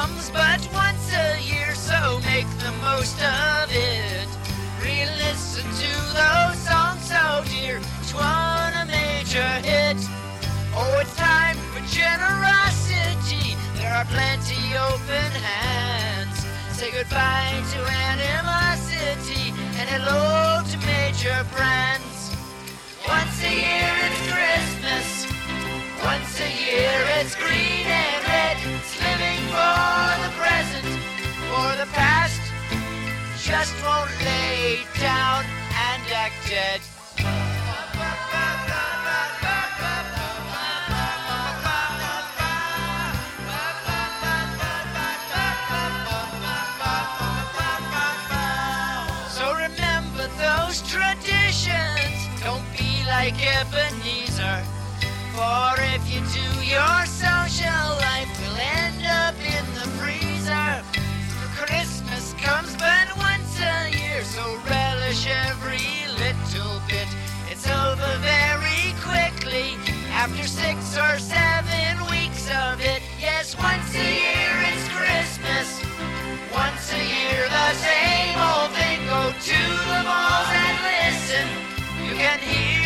comes but once a year, so make the most of it. Re-listen to those songs so dear, each one a major hit. Oh, it's time for generosity, there are plenty open hands. Say goodbye to animosity and hello to major brands. Once a year it's Christmas, once a year it's green and red. It's living for the present, for the past just won't lay down and act dead. So remember those traditions, don't be like Ebenezer. For if you do, your social life will end up in the freezer. Christmas comes but once a year, so relish every little bit. It's over very quickly, after 6 or 7 weeks of it. Yes, once a year it's Christmas, once a year the same old thing. Go to the malls and listen, you can hear